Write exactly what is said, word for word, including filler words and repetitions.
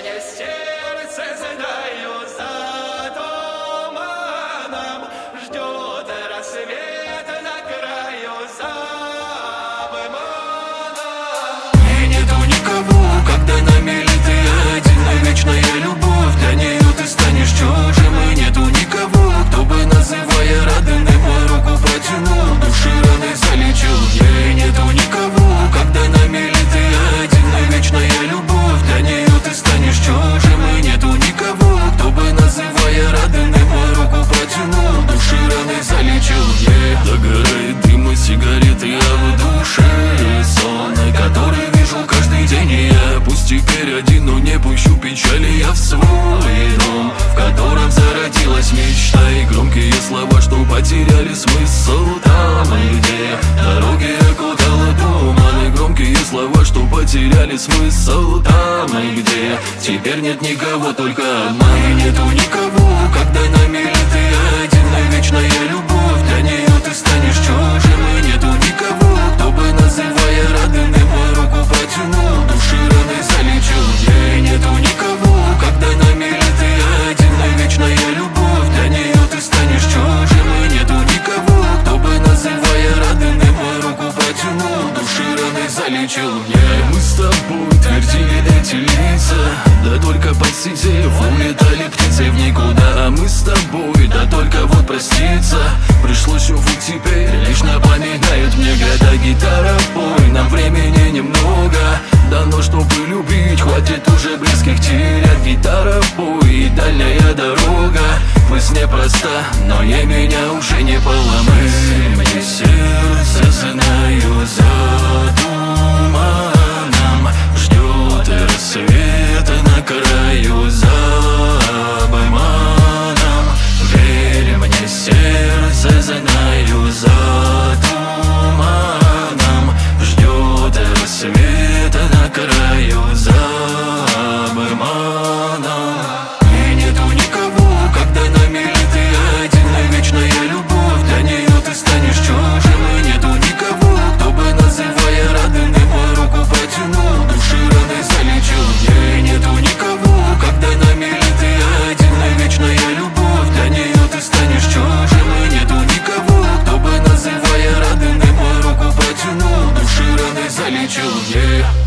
мне сердце, знаю, за туманом ждет рассвет на краю за обманом. И нету никого, когда на мели ты один, и вечная любовь, для нее ты станешь чужим. И нету никого, кто бы, называя родным, мою руку протянул, души раны залечил. И нету никого, когда на мели ты один, и вечная любовь, для нее ты станешь чужим. И нету никого, кто бы, называя родным, мою руку протянул, души раны залечил. Yeah. Догорает дым и сигареты, а в душе сон, который вижу каждый день. И я пусть теперь один, но не пущу печали я в свой дом, в котором зародилась мечта. И громкие слова, что потеряли смысл там, где дороги окутала туман. И громкие слова, что потеряли смысл там, где теперь нет никого, только обман. И нету никого, когда на мели ты один, и вечная любовь, для нее ты станешь чужим. И нету никого, кто бы, называя родным, мою руку протянул, души раны залечил. И нету никого, когда на мели ты один, и вечная любовь, для нее ты станешь чужим. И нету никого, кто бы, называя родным, мою руку протянул, души раны залечил. Yeah. Мы с тобой твердили эти лица, да только посидев улетали птицы в никуда. А мы с тобой, да только вот проститься пришлось, увы, теперь лишь напоминают мне года. Гитара, пой, нам времени немного дано, чтобы любить, хватит уже близких терять. Гитара, пой, и дальняя дорога пусть непроста, но ей меня уже не поломать. Мне сердце, знаю, за туманом ждет рассвет на краю за обманом. Верь мне, сердце, знаю, за туманом ждет рассвет на краю за обманом. И нету никого, когда на мели ты один, и вечная любовь, для нее ты станешь чужим. И нету никого, кто бы, называя родным, мою руку протянул, души раны залечил. И нету никого, когда на мели ты один, и вечная любовь, для нее ты станешь чужим. И нету никого, кто бы, называя родным, мою руку протянул, души раны залечил. Yeah.